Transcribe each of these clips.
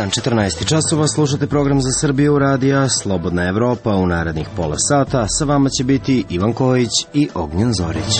dan, 14 časova, slušate program za Srbiju radija Slobodna Evropa. U narednih pola sata sa vama će biti Ivan Kojić i Ognjen Zorić.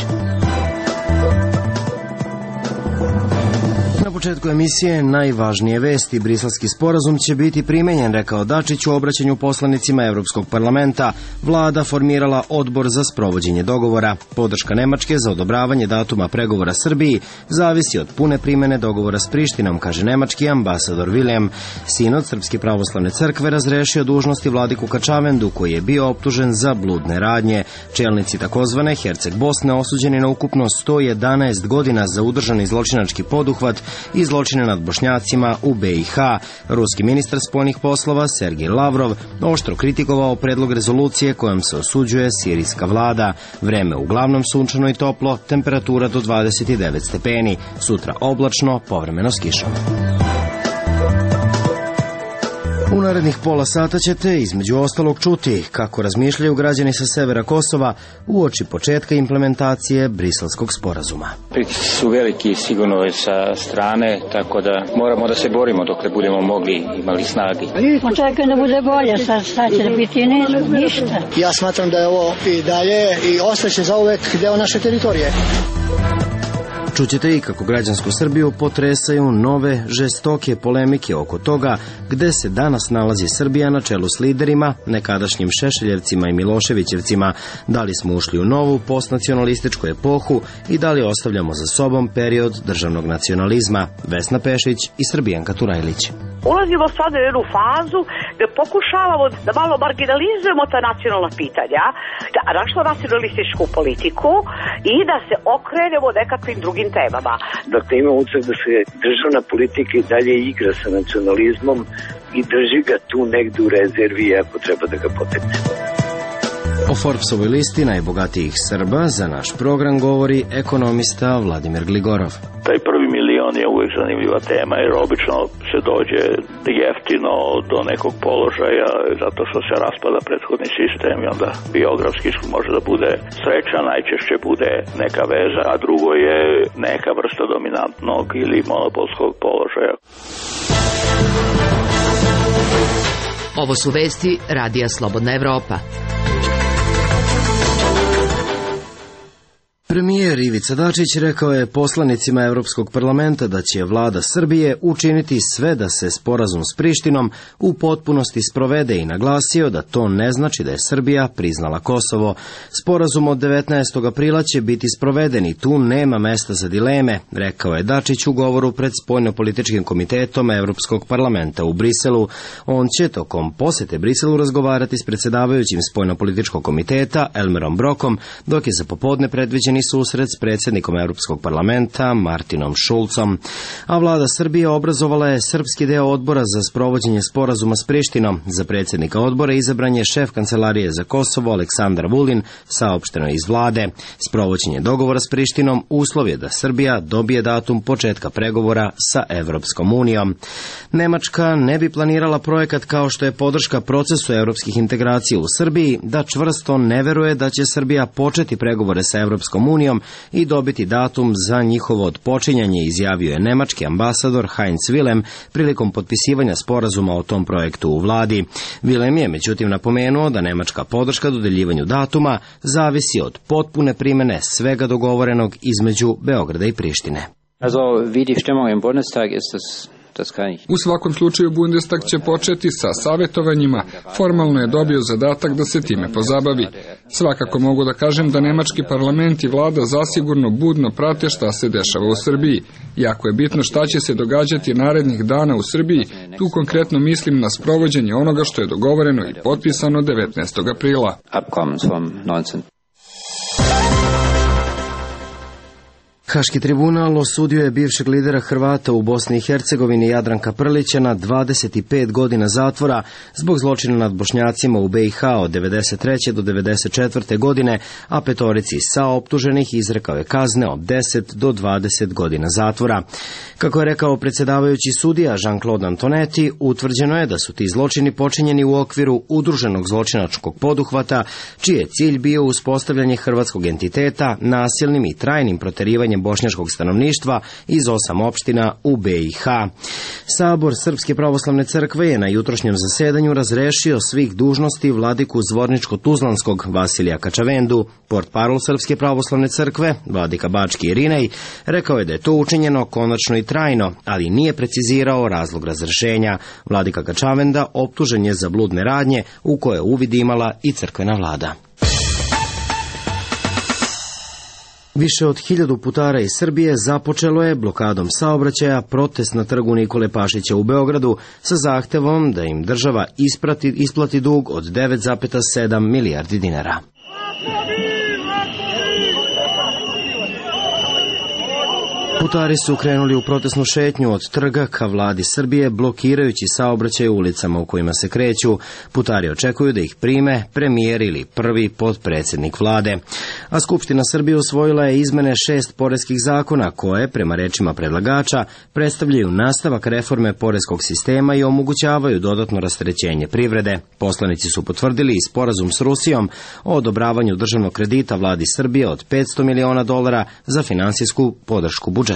Na početku emisije najvažnije vesti. Briselski sporazum će biti primenjen, rekao Dačić u obraćanju poslanicima Evropskog parlamenta. Vlada formirala odbor za sprovođenje dogovora. Podrška Nemačke za odobravanje datuma pregovora Srbiji zavisi od pune primene dogovora s Prištinom, kaže nemački ambasador William. Sinod Srpske pravoslavne crkve razrešio dužnosti vladiku Kačavendu, koji je bio optužen za bludne radnje. Čelnici takozvane Herceg Bosne osuđeni na ukupno 111 godina za udržani zločinački poduhvat i zločine nad Bošnjacima u BiH. Ruski ministar spoljnih poslova Sergej Lavrov oštro kritikovao predlog rezolucije kojom se osuđuje sirijska vlada. Vreme uglavnom sunčano i toplo, temperatura do 29 stepeni. Sutra oblačno, povremeno s kišom. U narednih pola sata ćete između ostalog čuti kako razmišljaju građani sa severa Kosova uoči početka implementacije Briselskog sporazuma. Pritisci su veliki sigurno sa strane, tako da moramo da se borimo dok ne budemo mogli imali snagi. Očekujem da bude bolje, sad će biti ništa. Ja smatram da je ovo i dalje i ostaće zauvek deo naše teritorije. Čućete i kako građansku Srbiju potresaju nove žestoke polemike oko toga gde se danas nalazi Srbija na čelu s liderima, nekadašnjim Šešeljevcima i Miloševićevcima, da li smo ušli u novu postnacionalističku epohu i da li ostavljamo za sobom period državnog nacionalizma. Vesna Pešić i Srbijanka Turajlić. Ulazimo sad u jednu fazu gde pokušavamo da malo marginalizujemo ta nacionalna pitanja, da našla nacionalističku politiku i da se okrenemo nekakvim drugim temama. Dakle, imam utisak da se državna politika i dalje igra sa nacionalizmom i drži ga tu negde u rezervi ako treba da ga potekne. O Forbesovoj listi najbogatijih Srba za naš program govori ekonomista Vladimir Gligorov. Taj prvi milion je uvijek zanimljiva tema jer obično se dođe jeftino do nekog položaja zato što se raspada prethodni sistem i onda biografski može da bude sreća, najčešće bude neka veza, a drugo je neka vrsta dominantnog ili monopolskog položaja. Ovo su vesti Radija Slobodna Evropa. Premijer Ivica Dačić rekao je poslanicima Evropskog parlamenta da će vlada Srbije učiniti sve da se sporazum s Prištinom u potpunosti sprovede i naglasio da to ne znači da je Srbija priznala Kosovo. Sporazum od 19. aprila će biti sproveden i tu nema mesta za dileme, rekao je Dačić u govoru pred Spoljnopolitičkim komitetom Evropskog parlamenta u Briselu. On će tokom posete Briselu razgovarati s predsjedavajućim Spoljnopolitičkog komiteta Elmerom Brokom, dok je za popodne predviđen susret s predsjednikom Europskog parlamenta Martinom Šulcom. A vlada Srbije obrazovala je srpski deo odbora za sprovođenje sporazuma s Prištinom. Za predsjednika odbora izabran je šef kancelarije za Kosovo Aleksandar Vulin, saopšteno iz vlade. Sprovođenje dogovora s Prištinom uslov je da Srbija dobije datum početka pregovora sa Evropskom unijom. Nemačka ne bi planirala projekat kao što je podrška procesu evropskih integracija u Srbiji, da čvrsto ne veruje da će Srbija početi pregovore sa Evropskom unijom i dobiti datum za njihovo odpočinjanje, izjavio je nemački ambasador Heinz Wilhelm prilikom potpisivanja sporazuma o tom projektu u vladi. Wilhelm je međutim napomenuo da nemačka podrška dodeljivanju datuma zavisi od potpune primene svega dogovorenog između Beograda i Prištine. Also, wie die Stimmung im Bundestag ist das U svakom slučaju Bundestag će početi sa savjetovanjima. Formalno je dobio zadatak da se time pozabavi. Svakako mogu da kažem da nemački parlament i vlada zasigurno budno prate šta se dešava u Srbiji. Jako je bitno šta će se događati narednih dana u Srbiji. Tu konkretno mislim na sprovođenje onoga što je dogovoreno i potpisano 19. aprila. Haški tribunal osudio je bivšeg lidera Hrvata u Bosni i Hercegovini Jadranka Prlića na 25 godina zatvora zbog zločina nad Bošnjacima u BiH od 1993. do 1994. godine, a petorici saoptuženih izrekao je kazne od 10 do 20 godina zatvora. Kako je rekao predsjedavajući sudija Jean-Claude Antonetti, utvrđeno je da su ti zločini počinjeni u okviru udruženog zločinačkog poduhvata, čiji je cilj bio uspostavljanje hrvatskog entiteta nasilnim i trajnim proterivanjem bošnjačkog stanovništva iz 8 opština u BiH. Sabor Srpske pravoslavne crkve je na jutrošnjem zasedanju razrešio svih dužnosti vladiku Zvorničko-Tuzlanskog Vasilija Kačavendu. Portparol Srpske pravoslavne crkve, vladika Bački Irinej, rekao je da je to učinjeno konačno i trajno, ali nije precizirao razlog razrešenja. Vladika Kačavenda optužen je za bludne radnje u koje uvid imala i crkvena vlada. Više od 1000 putara iz Srbije započelo je blokadom saobraćaja protest na trgu Nikole Pašića u Beogradu sa zahtevom da im država isplati dug od 9,7 milijardi dinara. Putari su krenuli u protestnu šetnju od trga ka vladi Srbije, blokirajući saobraćaj u ulicama u kojima se kreću. Putari očekuju da ih prime premijer ili prvi potpredsjednik vlade. A Skupština Srbije usvojila je izmene 6 poreskih zakona koje, prema rečima predlagača, predstavljaju nastavak reforme poreskog sistema i omogućavaju dodatno rasterećenje privrede. Poslanici su potvrdili i sporazum s Rusijom o odobravanju državnog kredita vladi Srbije od $500 miliona za finansijsku podršku budžetu.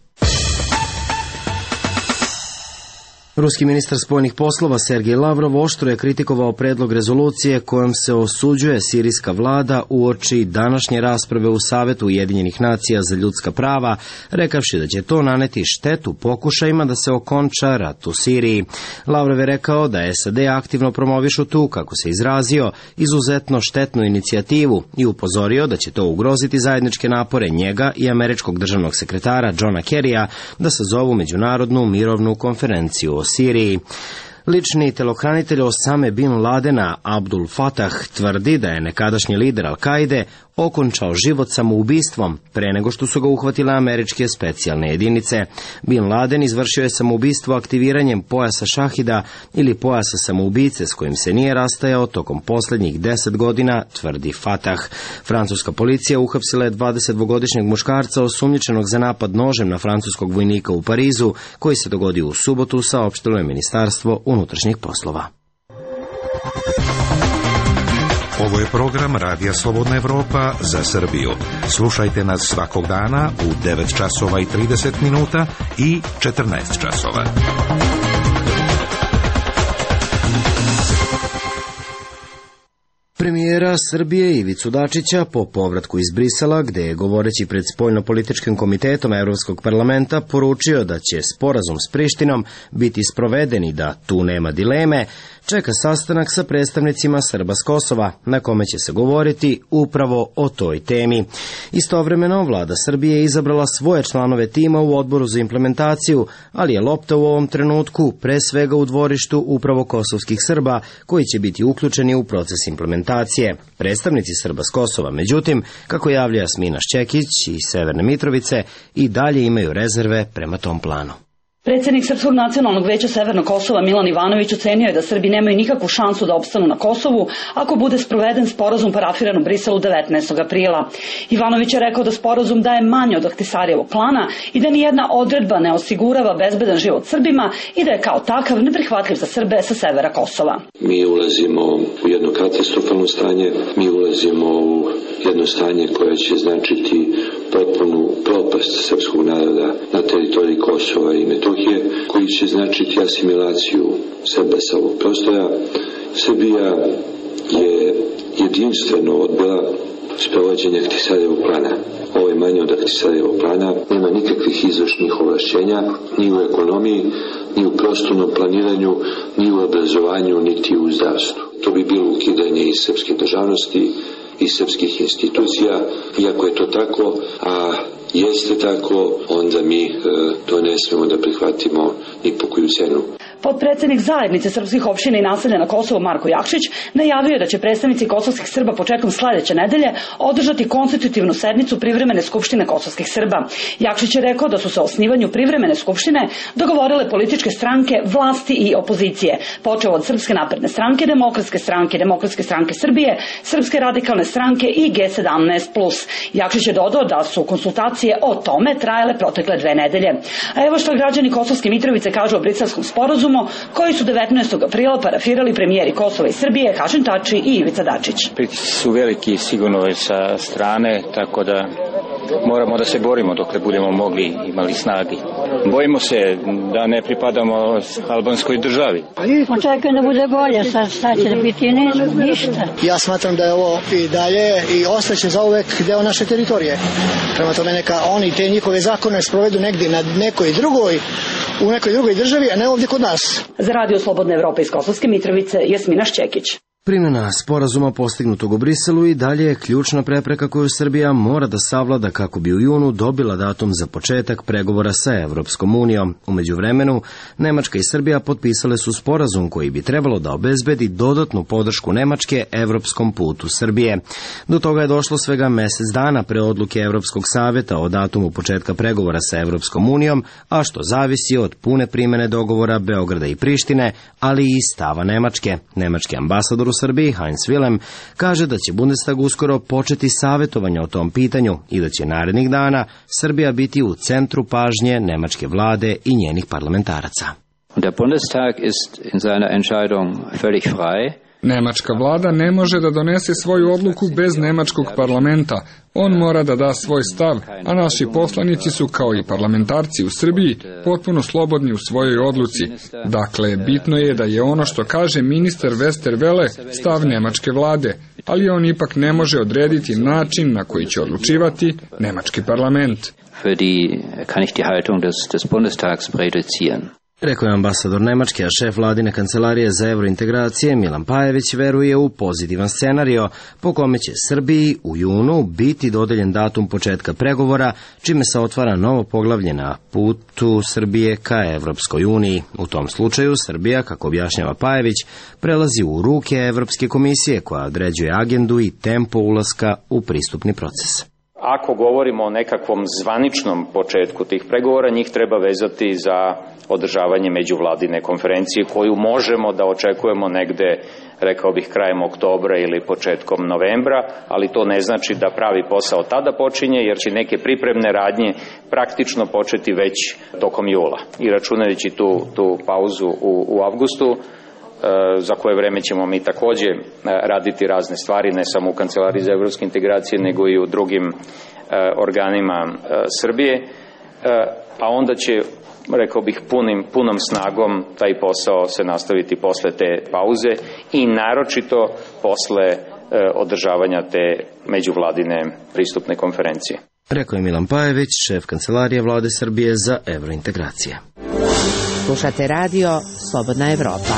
Ruski ministar spoljnih poslova Sergej Lavrov oštro je kritikovao predlog rezolucije kojom se osuđuje sirijska vlada uoči današnje rasprave u Savetu Ujedinjenih nacija za ljudska prava, rekavši da će to naneti štetu pokušajima da se okonča rat u Siriji. Lavrov je rekao da SAD aktivno promovišu tu, kako se izrazio, izuzetno štetnu inicijativu i upozorio da će to ugroziti zajedničke napore njega i američkog državnog sekretara Johna Kerrya da sazovu međunarodnu mirovnu konferenciju o Siriji. Lični telohranitelj Osame bin Ladena Abdul Fatah tvrdi da je nekadašnji lider Al-Kaide okončao život samoubistvom pre nego što su ga uhvatile američke specijalne jedinice. Bin Laden izvršio je samoubistvo aktiviranjem pojasa šahida ili pojasa samoubice s kojim se nije rastajao tokom posljednjih 10 godina, tvrdi Fatah. Francuska policija uhapsila je 22-godišnjeg muškarca osumnjičenog za napad nožem na francuskog vojnika u Parizu, koji se dogodio u subotu, saopštilo je Ministarstvo unutrašnjih poslova. Ovo je program Radija Slobodna Evropa za Srbiju. Slušajte nas svakog dana u 9 časova i 30 minuta i 14 časova. Premijera Srbije Ivicu Dačića po povratku iz Brisela, gde je govoreći pred spoljnopolitičkim komitetom Evropskog parlamenta poručio da će sporazum s Prištinom biti sproveden i da tu nema dileme, čeka sastanak sa predstavnicima Srba s Kosova, na kome će se govoriti upravo o toj temi. Istovremeno, vlada Srbije je izabrala svoje članove tima u odboru za implementaciju, ali je lopta u ovom trenutku pre svega u dvorištu upravo kosovskih Srba, koji će biti uključeni u proces implementacije. Predstavnici Srba s Kosova, međutim, kako javlja Jasmina Šćekić iz Severne Mitrovice, i dalje imaju rezerve prema tom planu. Predsjednik Srpskog nacionalnog veća Severnog Kosova Milan Ivanović ocenio je da Srbi nemaju nikakvu šansu da opstanu na Kosovu ako bude sproveden sporazum parafiran u Briselu 19. aprila. Ivanović je rekao da sporazum daje manje od Ahtisarijevog plana i da nijedna odredba ne osigurava bezbedan život Srbima i da je kao takav neprihvatljiv za Srbe sa severa Kosova. Mi ulazimo u jedno katastrofalno stanje, mi ulazimo u jedno stanje koje će značiti potpunu propast srpskog naroda na teritoriji Kosova i Metohije, koji će značiti asimilaciju Srba sa ovog prostora. Srbija je jedinstveno odbila sprovođenje Ahtisarijevog plana. Ovo je manje od Ahtisarijevog plana, nema nikakvih izvršnih ovlašćenja, ni u ekonomiji, ni u prostornom planiranju, ni u obrazovanju, niti u zdravstvu. To bi bilo ukidanje iz srpske državnosti, iz srpskih institucija. Iako je to tako, a jeste tako, onda mi to ne smemo da prihvatimo ni po koju cenu. Potpredsjednik zajednice srpskih opština i naselja na Kosovu Marko Jakšić najavio da će predstavnici kosovskih Srba početkom sledeće nedelje održati konstitutivnu sednicu privremene skupštine kosovskih Srba. Jakšić je rekao da su se o osnivanju privremene skupštine dogovorile političke stranke, vlasti i opozicije, počeo od Srpske napredne stranke, Demokratske stranke Srbije, Srpske radikalne stranke i G17+. Jakšić je dodao da su konsultacije o tome trajale protekle 2 nedelje. A evo što građani Kosovske Mitrovice kažu o briselskom sporazumu koji su 19. aprila parafirali premijeri Kosova i Srbije Hašim Tači i Ivica Dačić. Pritisci su veliki sigurno sa strane, tako da moramo da se borimo dokle budemo mogli, imali snagi. Bojimo se da ne pripadamo albanskoj državi. Očekujem da bude bolje, sad će da biti ništa. Ja smatram da je ovo i dalje i ostaće zauvek deo naše teritorije. Prema tome neka oni te njihove zakone sprovedu negdje na u nekoj drugoj državi, a ne ovdje kod nas. Za Radio Slobodne Evrope iz Kosovske Mitrovice, Jasmina Šćekić. Primjena sporazuma postignutog u Briselu i dalje je ključna prepreka koju Srbija mora da savlada kako bi u junu dobila datum za početak pregovora sa Evropskom unijom. U međuvremenu, Nemačka i Srbija potpisale su sporazum koji bi trebalo da obezbedi dodatnu podršku Nemačke evropskom putu Srbije. Do toga je došlo svega mesec dana pre odluke Evropskog saveta o datumu početka pregovora sa Evropskom unijom, a što zavisi od pune primjene dogovora Beograda i Prištine, ali i stava Nemačke. Nemački ambasador u Srbiji, Heinz Willem, kaže da će Bundestag uskoro početi savjetovanje o tom pitanju i da će narednih dana Srbija biti u centru pažnje nemačke vlade i njenih parlamentaraca. Der Bundestag ist in seiner Entscheidung völlig frei. Nemačka vlada ne može da donese svoju odluku bez nemačkog parlamenta. On mora da da svoj stav, a naši poslanici su, kao i parlamentarci u Srbiji, potpuno slobodni u svojoj odluci. Dakle, bitno je da je ono što kaže ministar Westerwelle stav nemačke vlade, ali on ipak ne može odrediti način na koji će odlučivati nemački parlament. Für die kann ich die Haltung des Bundestags präjudizieren. Rekao je ambasador Nemačke, a šef vladine kancelarije za evrointegracije Milan Pajević veruje u pozitivan scenario po kome će Srbiji u junu biti dodeljen datum početka pregovora, čime se otvara novo poglavlje na putu Srbije ka Evropskoj uniji. U tom slučaju Srbija, kako objašnjava Pajević, prelazi u ruke Evropske komisije koja određuje agendu i tempo ulaska u pristupni proces. Ako govorimo o nekakvom zvaničnom početku tih pregovora, njih treba vezati za održavanje međuvladine konferencije koju možemo da očekujemo negde, rekao bih, krajem oktobra ili početkom novembra, ali to ne znači da pravi posao tada počinje, jer će neke pripremne radnje praktično početi već tokom jula. I računajući tu pauzu u avgustu, za koje vreme ćemo mi takođe raditi razne stvari, ne samo u Kancelariji za evropske integracije, nego i u drugim organima Srbije, a onda će, rekao bih, punom snagom taj posao se nastaviti posle te pauze i naročito posle održavanja te međuvladine pristupne konferencije. Rekao je Milan Pajević, šef Kancelarije Vlade Srbije za evrointegracije. Slušate radio Slobodna Evropa.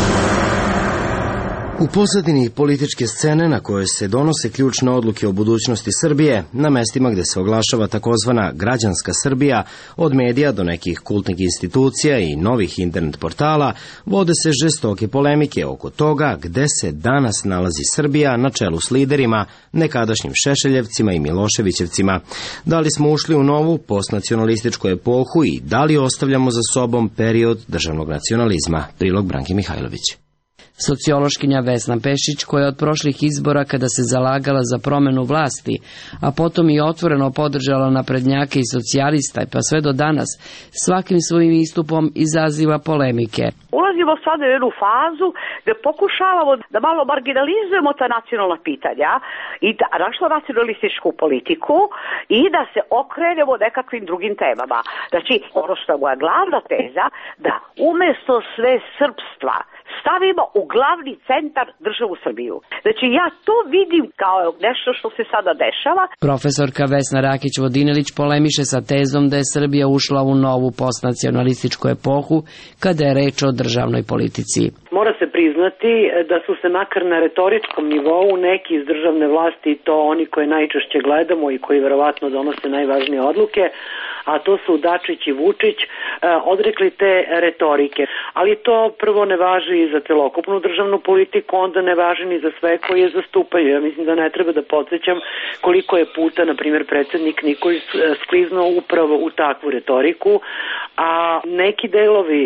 U pozadini političke scene na kojoj se donose ključne odluke o budućnosti Srbije, na mestima gde se oglašava takozvana građanska Srbija, od medija do nekih kultnih institucija i novih internet portala, vode se žestoke polemike oko toga gde se danas nalazi Srbija na čelu s liderima, nekadašnjim Šešeljevcima i Miloševićevcima. Da li smo ušli u novu postnacionalističku epohu i da li ostavljamo za sobom period državnog nacionalizma? Prilog Branke Mihajlović. Sociološkinja Vesna Pešić, koja je od prošlih izbora, kada se zalagala za promenu vlasti, a potom i otvoreno podržala naprednjake i socijalista, pa sve do danas, svakim svojim istupom izaziva polemike. Ulazimo sad u jednu fazu gde pokušavamo da malo marginalizujemo ta nacionalna pitanja i da našla nacionalističku politiku i da se okrenemo nekakvim drugim temama. Znači, ono što je moja glavna teza, da umesto sve srpstva stavimo u glavni centar državu Srbiju. Znači, ja to vidim kao nešto što se sada dešava. Profesorka Vesna Rakić-Vodinelić polemiše sa tezom da je Srbija ušla u novu postnacionalističku epohu kada je reč o državnoj politici. Mora se priznati da su se makar na retoričkom nivou neki iz državne vlasti, i to oni koje najčešće gledamo i koji verovatno donose najvažnije odluke, a to su Dačić i Vučić, odrekli te retorike. Ali to prvo ne važi i za celokupnu državnu politiku, onda ne važi ni za sve koji je zastupaju. Ja mislim da ne treba da podsjećam koliko je puta, na primjer, predsjednik Nikolić skliznuo upravo u takvu retoriku, a neki delovi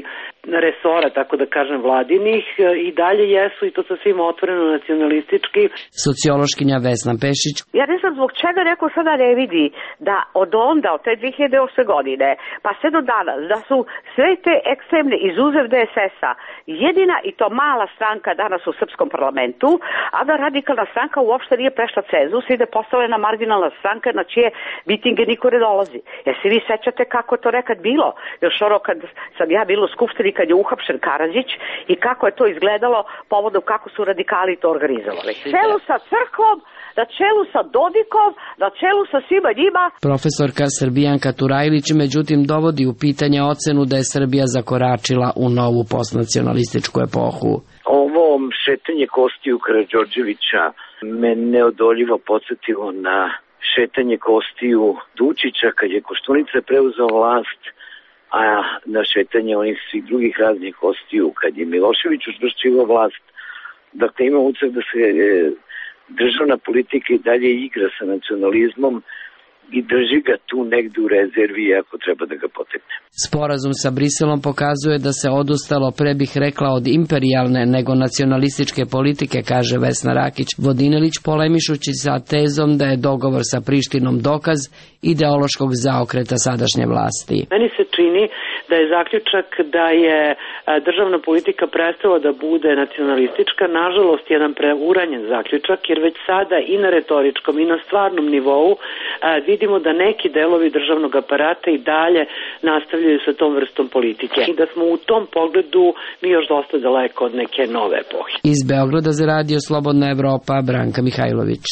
resora, tako da kažem, vladinih, i dalje jesu, i to sasvim otvoreno nacionalistički. Sociološkinja Vesna Pešić. Ja ne znam zbog čega neko sada ne vidi da od onda, od te 2008. godine, pa sve do danas, da su sve te ekstremne izuzev DSS-a jedina i to mala stranka danas u srpskom parlamentu, a da radikalna stranka uopšte nije prešla cenzus i da je postavljena marginalna stranka na čije mitinge niko ne dolazi. Jer se vi sećate kako je to nekad bilo? Još ono kad sam ja bila u Skupštini, kad je uhapšen Karadžić i kako je to izgledalo povodom kako su radikali to organizovali. Na čelu sa crkvom, na čelu sa Dodikom, na čelu sa svima njima. Profesorka Srbijanka Turajlić međutim dovodi u pitanje ocenu da je Srbija zakoračila u novu postnacionalističku epohu. Ovo šetanje kostiju Karađorđevića me neodoljivo podsjetilo na šetanje kostiju Dučića kad je Koštunica preuzeo vlast, a na šetanje onih svih drugih raznih kostiju kad je Milošević učvršćivao vlast. Dakle, ima utisak da se državna politika i dalje igra sa nacionalizmom i drži ga tu negde u rezervi ako treba da ga potekne. Sporazum sa Briselom pokazuje da se odustalo, pre bih rekla, od imperijalne nego nacionalističke politike, kaže Vesna Rakić-Vodinelić, polemišući sa tezom da je dogovor sa Prištinom dokaz ideološkog zaokreta sadašnje vlasti. Meni se čini da je zaključak da je državna politika prestala da bude nacionalistička, nažalost jedan preuranjen zaključak, jer već sada i na retoričkom i na stvarnom nivou vidimo da neki delovi državnog aparata i dalje nastavljaju sa tom vrstom politike i da smo u tom pogledu mi još dosta daleko od neke nove epohe. Iz Beograda za radio Slobodna Evropa, Branka Mihajlović.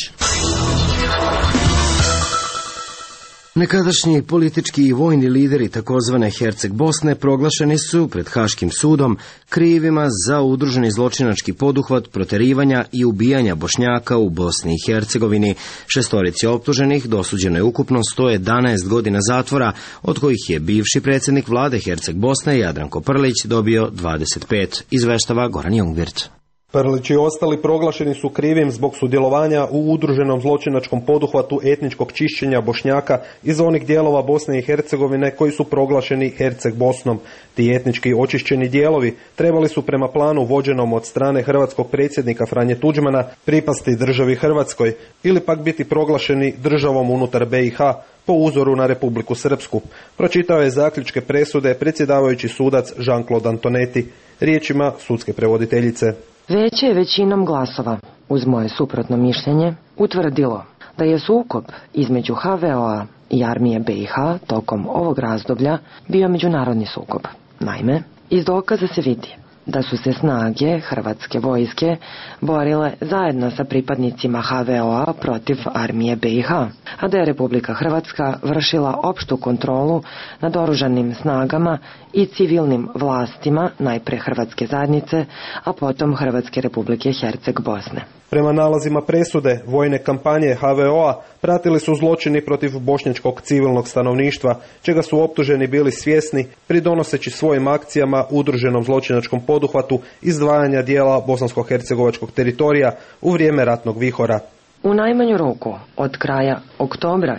Nekadašnji politički i vojni lideri takozvane Herceg Bosne proglašeni su pred Haškim sudom krivima za udruženi zločinački poduhvat proterivanja i ubijanja Bošnjaka u Bosni i Hercegovini. Šestorici optuženih dosuđeno je ukupno 111 godina zatvora, od kojih je bivši predsjednik vlade Herceg Bosne Jadranko Prlić dobio 25, izveštava Goran Jungvirt. Prlić i ostali proglašeni su krivim zbog sudjelovanja u udruženom zločinačkom poduhvatu etničkog čišćenja Bošnjaka iz onih dijelova Bosne i Hercegovine koji su proglašeni Herceg Bosnom. Ti etnički očišćeni dijelovi trebali su prema planu vođenom od strane hrvatskog predsjednika Franje Tuđmana pripasti državi Hrvatskoj ili pak biti proglašeni državom unutar BiH po uzoru na Republiku Srpsku. Pročitao je zaključke presude predsjedavajući sudac Jean-Claude Antonetti riječima sudske prevoditeljice. Vijeće je većinom glasova, uz moje suprotno mišljenje, utvrdilo da je sukob između HVO-a i armije BiH tokom ovog razdoblja bio međunarodni sukob. Naime, iz dokaza se vidi da su se snage hrvatske vojske borile zajedno sa pripadnicima HVO-a protiv armije BiH, a da je Republika Hrvatska vršila opštu kontrolu nad oružanim snagama i civilnim vlastima, najpre Hrvatske zajednice, a potom Hrvatske Republike Herceg Bosne. Prema nalazima presude, vojne kampanje HVO-a pratili su zločini protiv bošnjačkog civilnog stanovništva, čega su optuženi bili svjesni, pridonoseći svojim akcijama udruženom zločinačkom poduhvatu izdvajanja dijela bosansko-hercegovačkog teritorija u vrijeme ratnog vihora. U najmanju ruku, od kraja oktobra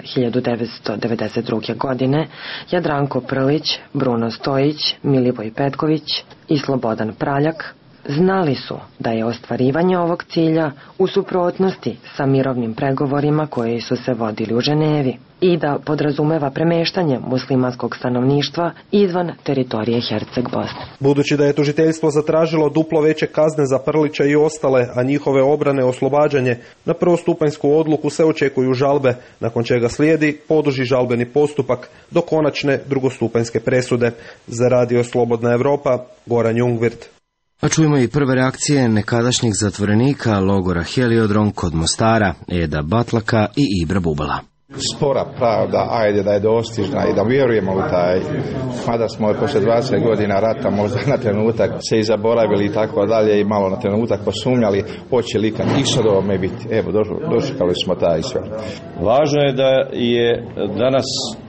1992. godine, Jadranko Prlić, Bruno Stojić, Milivoj Petković i Slobodan Praljak znali su da je ostvarivanje ovog cilja u suprotnosti sa mirovnim pregovorima koji su se vodili u Ženevi i da podrazumeva premeštanje muslimanskog stanovništva izvan teritorije Herceg Bosne. Budući da je tužiteljstvo zatražilo duplo veće kazne za Prlića i ostale, a njihove obrane oslobađanje, na prvostupanjsku odluku se očekuju žalbe, nakon čega slijedi poduži žalbeni postupak do konačne drugostupanjske presude. Za radio Slobodna Evropa, Goran Jungvirt. A čujemo i prve reakcije nekadašnjih zatvorenika logora Heliodrom kod Mostara, Eda Batlaka i Ibra Bubala. Spora pravda, ajde da je dostižna i da vjerujemo u taj, mada smo posle 20 godina rata možda na trenutak se i zaboravili i tako dalje i malo na trenutak posumnjali hoće li kad i sad ovome biti. Evo, došli smo taj sve. Važno je da je danas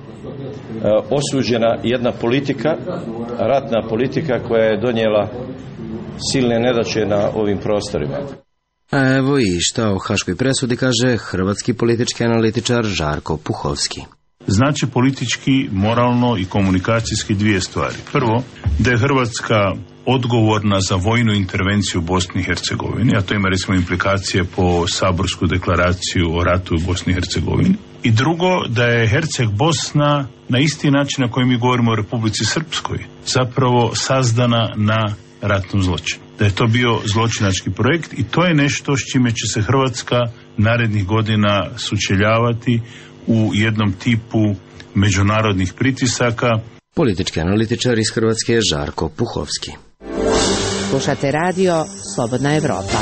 osuđena jedna politika, ratna politika koja je donijela silne nedaće na ovim prostorima. A evo i šta o haškoj presudi kaže hrvatski politički analitičar Žarko Puhovski. Znači politički, moralno i komunikacijski dvije stvari. Prvo, da je Hrvatska odgovorna za vojnu intervenciju u Bosni i Hercegovini, a to ima recimo implikacije po saborsku deklaraciju o ratu u Bosni i Hercegovini. I drugo, da je Herceg Bosna na isti način na koji mi govorimo o Republici Srpskoj zapravo sazdana na ratnom zločinu. Da je to bio zločinački projekt i to je nešto s čime će se Hrvatska narednih godina sučeljavati u jednom tipu međunarodnih pritisaka. Politički analitičar iz Hrvatske je Žarko Puhovski. Slušate radio Slobodna Evropa.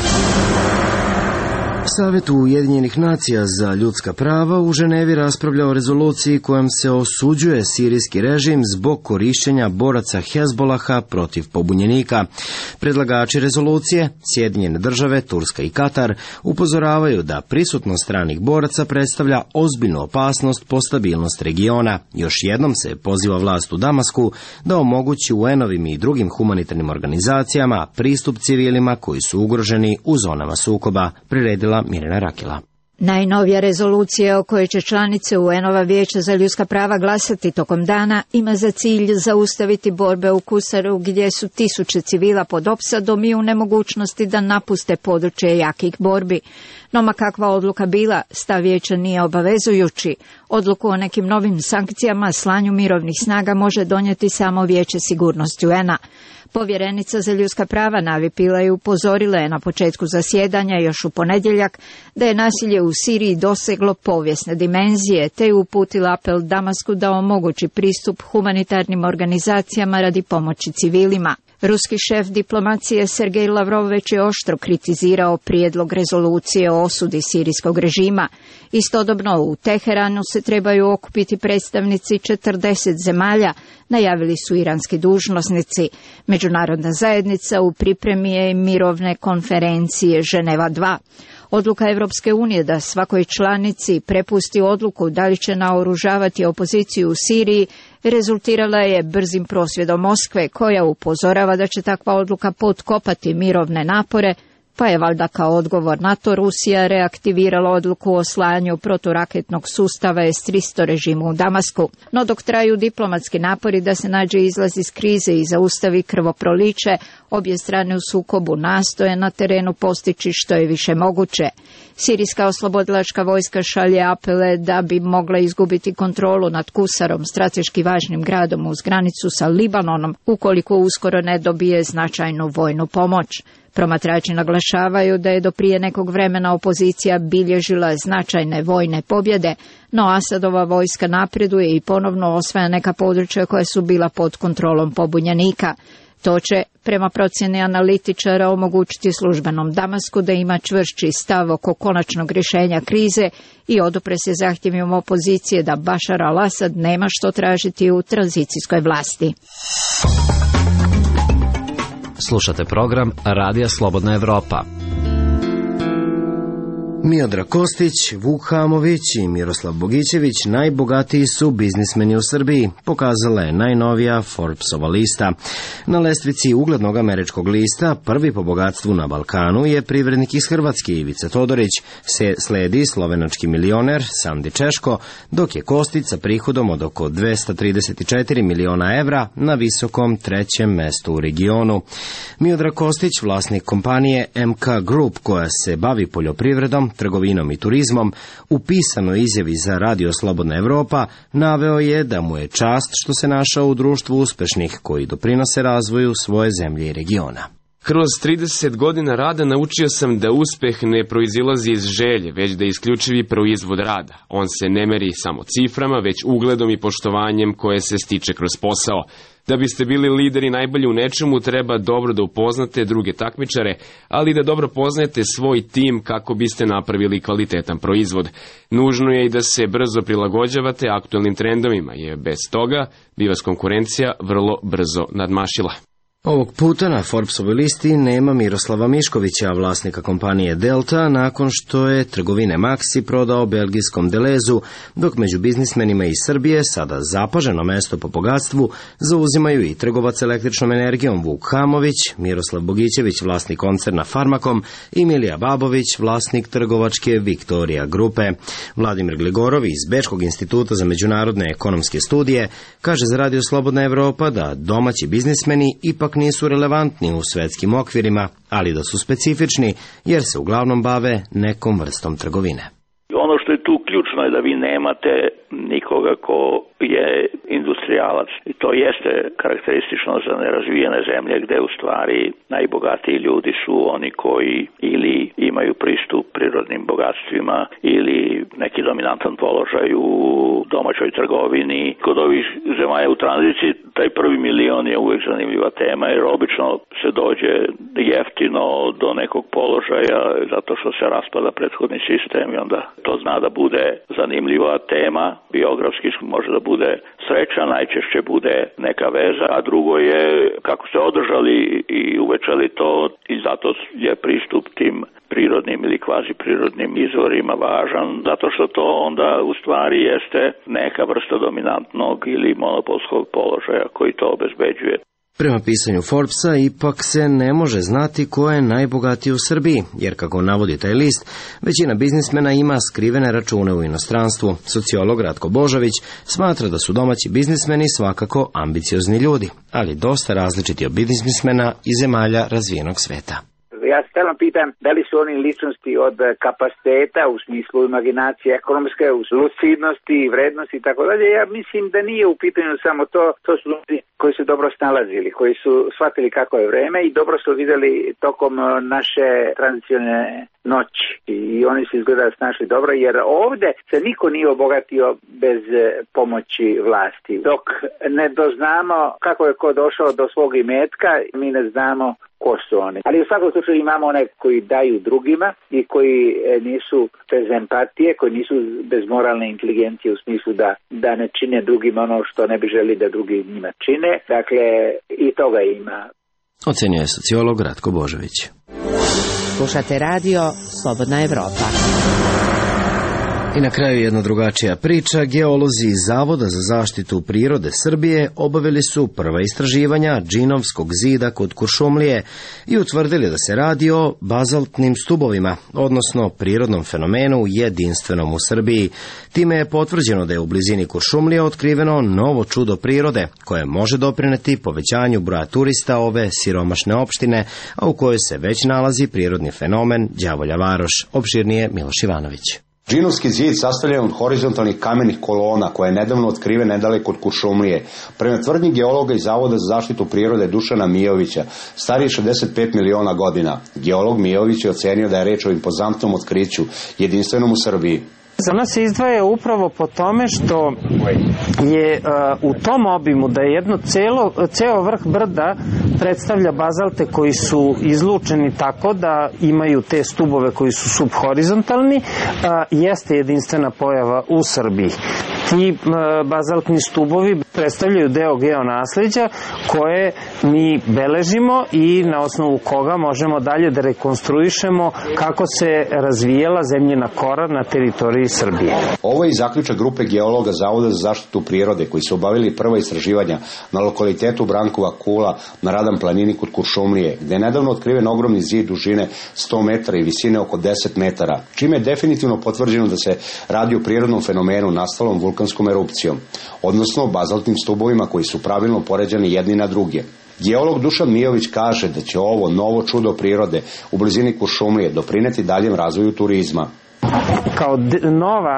Savjet Ujedinjenih nacija za ljudska prava u Ženevi raspravlja o rezoluciji kojom se osuđuje sirijski režim zbog korišćenja boraca Hezbolaha protiv pobunjenika. Predlagači rezolucije, Sjedinjene države, Turska i Katar, upozoravaju da prisutnost stranih boraca predstavlja ozbiljnu opasnost po stabilnost regiona. Još jednom se poziva vlast u Damasku da omogući UN-ovim i drugim humanitarnim organizacijama pristup civilima koji su ugroženi u zonama sukoba, priredila Mirjana Rakela. Najnovija rezolucija o kojoj će članice UN-ova Vijeća za ljudska prava glasati tokom dana ima za cilj zaustaviti borbe u Kusaru gdje su tisuće civila pod opsadom i u nemogućnosti da napuste područje jakih borbi. No ma kakva odluka bila, stav Vijeća nije obavezujući. Odluku o nekim novim sankcijama, slanju mirovnih snaga može donijeti samo Vijeće sigurnosti UN-a. Povjerenica za ljudska prava Navi Pillay upozorila je na početku zasjedanja još u ponedjeljak da je nasilje u Siriji doseglo povijesne dimenzije, te je uputila apel Damasku da omogući pristup humanitarnim organizacijama radi pomoći civilima. Ruski šef diplomacije Sergej Lavrov već je oštro kritizirao prijedlog rezolucije o osudi sirijskog režima. Istodobno u Teheranu se trebaju okupiti predstavnici 40 zemalja, najavili su iranski dužnosnici. Međunarodna zajednica u pripremi je mirovne konferencije Ženeva 2. Odluka Europske unije da svakoj članici prepusti odluku da li će naoružavati opoziciju u Siriji rezultirala je brzim prosvjedom Moskve, koja upozorava da će takva odluka potkopati mirovne napore, pa je valjda kao odgovor na to Rusija reaktivirala odluku o slanju proturaketnog sustava S-300 režimu u Damasku. No dok traju diplomatski napori da se nađe izlaz iz krize i zaustavi krvoproliće, obje strane u sukobu nastoje na terenu postići što je više moguće. Sirijska oslobodilačka vojska šalje apele da bi mogla izgubiti kontrolu nad Kusarom, strateški važnim gradom uz granicu sa Libanonom, ukoliko uskoro ne dobije značajnu vojnu pomoć. Promatrači naglašavaju da je do prije nekog vremena opozicija bilježila značajne vojne pobjede, no Asadova vojska napreduje i ponovno osvaja neka područja koja su bila pod kontrolom pobunjenika. To će, prema procjeni analitičara, omogućiti službenom Damasku da ima čvršći stav oko konačnog rješenja krize i odupre se zahtjevima opozicije da Bašar al-Asad nema što tražiti u tranzicijskoj vlasti. Slušate program Radija Slobodna Evropa. Miodrag Kostić, Vuk Hamović i Miroslav Bogićević najbogatiji su biznismeni u Srbiji, pokazala je najnovija Forbesova lista. Na lestvici uglednog američkog lista, prvi po bogatstvu na Balkanu je privrednik iz Hrvatske Ivica Todorić, sledi slovenački milioner Sandi Češko, dok je Kostić sa prihodom od oko 234 miliona evra na visokom trećem mestu u regionu. Miodrag Kostić, vlasnik kompanije MK Group, koja se bavi poljoprivredom, trgovinom i turizmom, u pisanoj izjavi za Radio Slobodna Evropa naveo je da mu je čast što se našao u društvu uspešnih koji doprinose razvoju svoje zemlje i regiona. Kroz 30 godina rada naučio sam da uspeh ne proizilazi iz želje, već da je isključivi proizvod rada. On se ne meri samo ciframa, već ugledom i poštovanjem koje se stiče kroz posao. Da biste bili lideri najbolji u nečemu, treba dobro da upoznate druge takmičare, ali da dobro poznajete svoj tim kako biste napravili kvalitetan proizvod. Nužno je i da se brzo prilagođavate aktualnim trendovima, jer bez toga bi vas konkurencija vrlo brzo nadmašila. Ovog puta na Forbesovoj listi nema Miroslava Miškovića, vlasnika kompanije Delta, nakon što je trgovine Maxi prodao belgijskom Delezu, dok među biznismenima iz Srbije sada zapaženo mesto po bogatstvu zauzimaju i trgovac električnom energijom Vuk Hamović, Miroslav Bogićević, vlasnik koncerna Farmakom i Milija Babović, vlasnik trgovačke Viktorija grupe. Vladimir Gligorov iz Bečkog instituta za međunarodne ekonomske studije kaže za Radio Slobodna Evropa da domaći biznismeni ipak nisu relevantni u svetskim okvirima, ali da su specifični jer se uglavnom bave nekom vrstom trgovine. Ono što je tu ključno je da vi nemate nikoga ko je industrijalac i to jeste karakteristično za nerazvijene zemlje gde u stvari najbogatiji ljudi su oni koji ili imaju pristup prirodnim bogatstvima ili neki dominantan položaj u domaćoj trgovini. Kod ovih zemalja u tranziciji taj prvi milion je uvijek zanimljiva tema jer obično se dođe jeftino do nekog položaja zato što se raspada prethodni sistem i onda to zna da bude zanimljiva tema, biografski može da bude sreća, najčešće bude neka veza, a drugo je kako se održali i uvećali to i zato je pristup tim prirodnim ili kvazi prirodnim izvorima važan, zato što to onda u stvari jeste neka vrsta dominantnog ili monopolskog položaja koji to obezbeđuje. Prema pisanju Forbesa, ipak se ne može znati ko je najbogatiji u Srbiji, jer kako navodi taj list, većina biznismena ima skrivene račune u inostranstvu. Sociolog Ratko Božović smatra da su domaći biznismeni svakako ambiciozni ljudi, ali dosta različiti od biznismena iz zemalja razvijenog sveta. Ja se stalno pitam da li su oni ličnosti od kapaciteta u smislu imaginacije ekonomske, lucidnosti, vrednosti i tako dalje. Ja mislim da nije u pitanju samo to. To su ljudi koji su dobro snalazili, koji su shvatili kako je vreme i dobro su vidjeli tokom naše tranzicijone noći. I oni su izgleda snašli dobro jer ovdje se niko nije obogatio bez pomoći vlasti. Dok ne doznamo kako je ko došao do svog imetka, mi ne znamo ko su oni. Ali u svakom slučaju imamo one koji daju drugima i koji nisu bez empatije, koji nisu bez moralne inteligencije u smislu da ne čine drugima ono što ne bi želi da drugi njima čine. Dakle, i toga ima. Ocenjuje sociolog Ratko Božović. Slušate radio Slobodna Evropa. I na kraju jedna drugačija priča. Geolozi iz Zavoda za zaštitu prirode Srbije obavili su prva istraživanja Džinovskog zida kod Kuršumlije i utvrdili da se radi o bazaltnim stubovima, odnosno prirodnom fenomenu jedinstvenom u Srbiji. Time je potvrđeno da je u blizini Kuršumlije otkriveno novo čudo prirode, koje može doprineti povećanju broja turista ove siromašne opštine, a u kojoj se već nalazi prirodni fenomen Đavolja Varoš. Opširnije Miloš Ivanović. Džinovski zid sastavljen od horizontalnih kamenih kolona koje je nedavno otkriven nedaleko od Kuršumlije. Prema tvrdnji geologa iz Zavoda za zaštitu prirode Dušana Mijovića, stariji 65 miliona godina. Geolog Mijović je ocenio da je reč o impozantnom otkriću, jedinstvenom u Srbiji. Za nas se izdvaja upravo po tome što je u tom obimu da je jedno ceo vrh brda predstavlja bazalte koji su izlučeni tako da imaju te stubove koji su subhorizontalni, jeste jedinstvena pojava u Srbiji. Ti bazaltni stubovi predstavljaju deo geonasleđa koje mi beležimo i na osnovu koga možemo dalje da rekonstruišemo kako se razvijela zemljina kora na teritoriji Srbije. Ovo je i zaključak grupe geologa Zavoda za zaštitu prirode koji su obavili prva istraživanja na lokalitetu Brankova Kula na Radan planini kod Kuršumlije, gde je nedavno otkriven ogromni zid dužine 100 metara i visine oko 10 metara, čime je definitivno potvrđeno da se radi o prirodnom fenomenu nastalom vulkanskom erupcijom, odnosno bazaltnim stubovima koji su pravilno poređani jedni na druge. Geolog Dušan Mijović kaže da će ovo novo čudo prirode u blizini Kuršumlije doprineti daljem razvoju turizma. Kao nova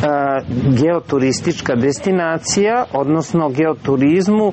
geoturistička destinacija, odnosno geoturizmu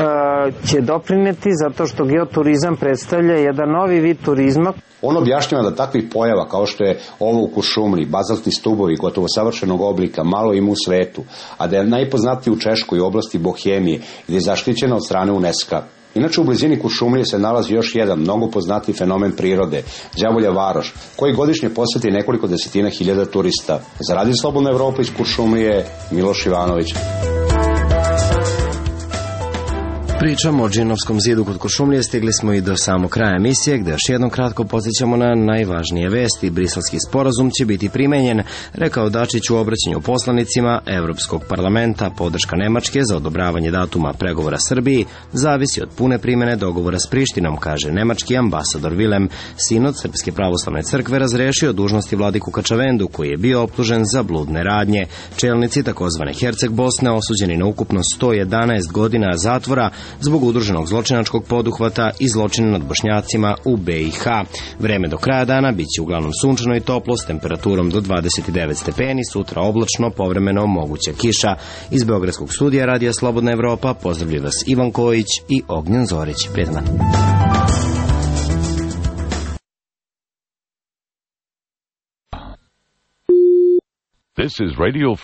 će doprineti zato što geoturizam predstavlja jedan novi vid turizma. On objašnjava da takvih pojava kao što je ovo u Kuršumliji, bazaltni stubovi gotovo savršenog oblika, malo ima u svetu, a da je najpoznatiji u Češkoj oblasti Bohemije gdje je zaštićena od strane UNESCO-a. Inače u blizini Kuršumlije se nalazi još jedan mnogo poznati fenomen prirode, Đavolja Varoš, koji godišnje poseti nekoliko desetina hiljada turista. Za Radio Slobodna Evropa iz Kuršumlije, Miloš Ivanović. Pričamo o Džinovskom zidu kod Kuršumlije, stigli smo i do samog kraja emisije, gde još jednom kratko podsjećamo na najvažnije vesti. Briselski sporazum će biti primenjen, rekao Dačić u obraćanju poslanicima Evropskog parlamenta. Podrška Nemačke za odobravanje datuma pregovora Srbiji zavisi od pune primene dogovora s Prištinom, kaže nemački ambasador Vilem. Sinod Srpske pravoslavne crkve razrešio dužnosti vladiku Kačavendu, koji je bio optužen za bludne radnje. Čelnici takozvane Herceg Bosne osuđeni na ukupno 111 godina zatvora zbog udruženog zločinačkog poduhvata i zločina nad Bošnjacima u BiH. Vreme do kraja dana biće uglavnom sunčano i toplo s temperaturom do 29 stepeni, sutra oblačno, povremeno moguća kiša. Iz Beogradskog studija Radija Slobodna Evropa pozdravljaju vas Ivan Kojić i Ognjen Zorić. Prijetan dan. This is Radio